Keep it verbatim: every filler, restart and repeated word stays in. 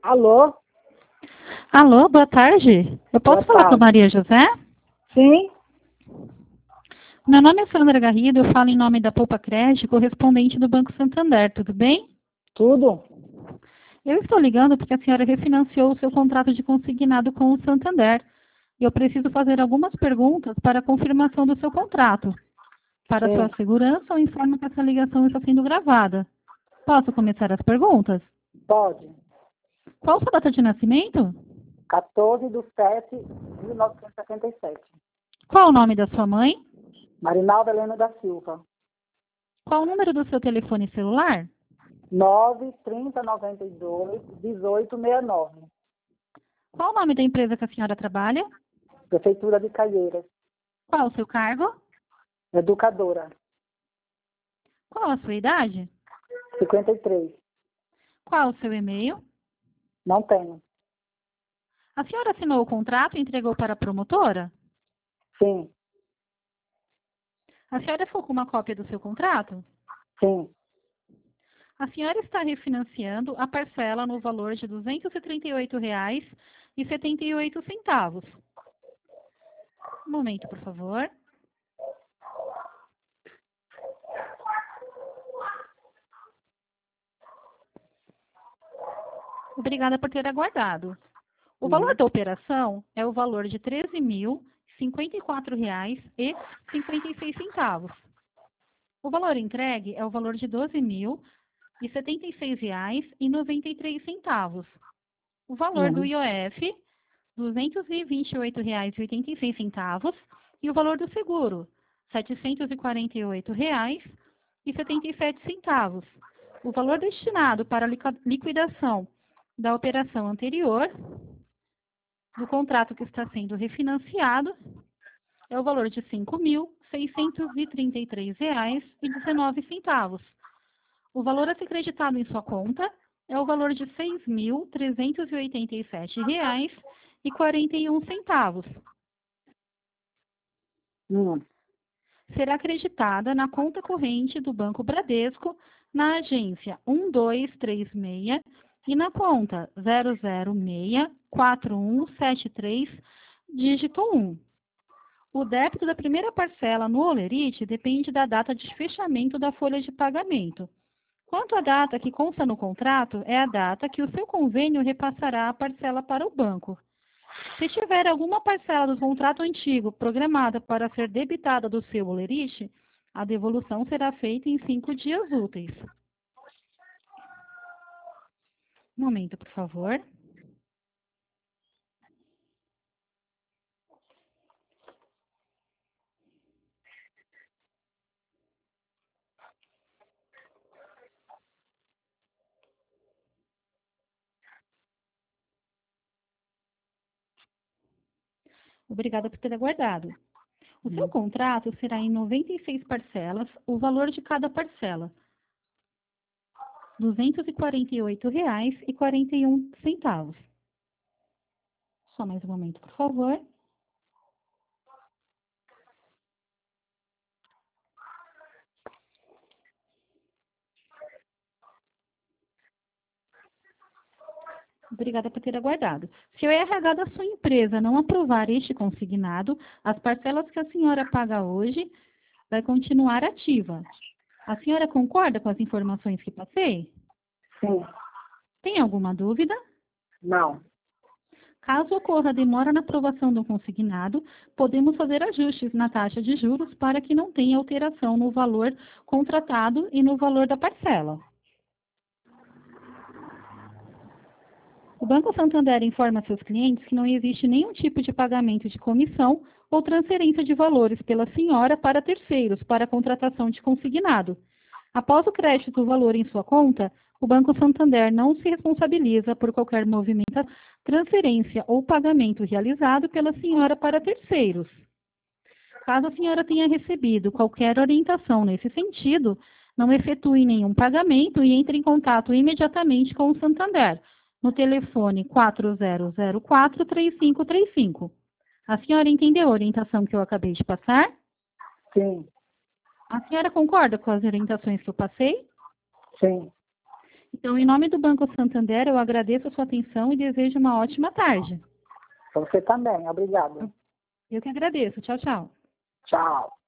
Alô? Alô, boa tarde. Eu posso Boa falar com a tarde. Maria José? Sim? Meu nome é Sandra Garrido, eu falo em nome da Poupa Crédito, correspondente do Banco Santander, tudo bem? Tudo? Eu estou ligando porque a senhora refinanciou o seu contrato de consignado com o Santander. E eu preciso fazer algumas perguntas para a confirmação do seu contrato. Para Sim. sua segurança, eu informo que essa ligação está sendo gravada. Posso começar as perguntas? Pode. Qual a sua data de nascimento? quatorze de sete de mil novecentos e setenta e sete. Qual o nome da sua mãe? Marinalda Helena da Silva. Qual o número do seu telefone celular? nove trinta noventa e dois dezoito sessenta e nove. Qual o nome da empresa que a senhora trabalha? Prefeitura de Caieiras. Qual o seu cargo? Educadora. Qual a sua idade? cinquenta e três. Qual o seu e-mail? Não tenho. A senhora assinou o contrato e entregou para a promotora? Sim. A senhora ficou com uma cópia do seu contrato? Sim. A senhora está refinanciando a parcela no valor de duzentos e trinta e oito reais e setenta e oito centavos. Um momento, por favor. Obrigada por ter aguardado. O valor Uhum. da operação é o valor de treze mil e cinquenta e quatro reais e cinquenta e seis centavos. O valor entregue é o valor de doze mil e setenta e seis reais e noventa e três centavos. O valor do Uhum. I O F, duzentos e vinte e oito reais e oitenta e seis centavos, e o valor do seguro, setecentos e quarenta e oito reais e setenta e sete centavos. O valor destinado para a liqua- liquidação da operação anterior, do contrato que está sendo refinanciado, é o valor de cinco mil seiscentos e trinta e três reais e dezenove centavos. O valor a ser creditado em sua conta é o valor de seis mil trezentos e oitenta e sete reais e quarenta e um centavos. Hum. Será acreditada na conta corrente do Banco Bradesco, na agência um dois três seis e na conta zero zero seis quatro um sete três, dígito um. O débito da primeira parcela no Olerite depende da data de fechamento da folha de pagamento. Quanto à data que consta no contrato, é a data que o seu convênio repassará a parcela para o banco. Se tiver alguma parcela do contrato antigo programada para ser debitada do seu Olerite, a devolução será feita em cinco dias úteis. Um momento, por favor. Obrigada por ter aguardado. O seu Uhum. contrato será em noventa e seis parcelas, o valor de cada parcela, duzentos e quarenta e oito reais e quarenta e um centavos. Só mais um momento, por favor. Obrigada por ter aguardado. Se o R H da sua empresa não aprovar este consignado, as parcelas que a senhora paga hoje vai continuar ativa. A senhora concorda com as informações que passei? Sim. Tem alguma dúvida? Não. Caso ocorra demora na aprovação do consignado, podemos fazer ajustes na taxa de juros para que não tenha alteração no valor contratado e no valor da parcela. O Banco Santander informa seus clientes que não existe nenhum tipo de pagamento de comissão ou transferência de valores pela senhora para terceiros para a contratação de consignado. Após o crédito do valor em sua conta, o Banco Santander não se responsabiliza por qualquer movimento, transferência ou pagamento realizado pela senhora para terceiros. Caso a senhora tenha recebido qualquer orientação nesse sentido, não efetue nenhum pagamento e entre em contato imediatamente com o Santander, no telefone quatro zero zero quatro, três cinco três cinco. A senhora entendeu a orientação que eu acabei de passar? Sim. A senhora concorda com as orientações que eu passei? Sim. Então, em nome do Banco Santander, eu agradeço a sua atenção e desejo uma ótima tarde. Para você também. Obrigado. Eu que agradeço. Tchau, tchau. Tchau.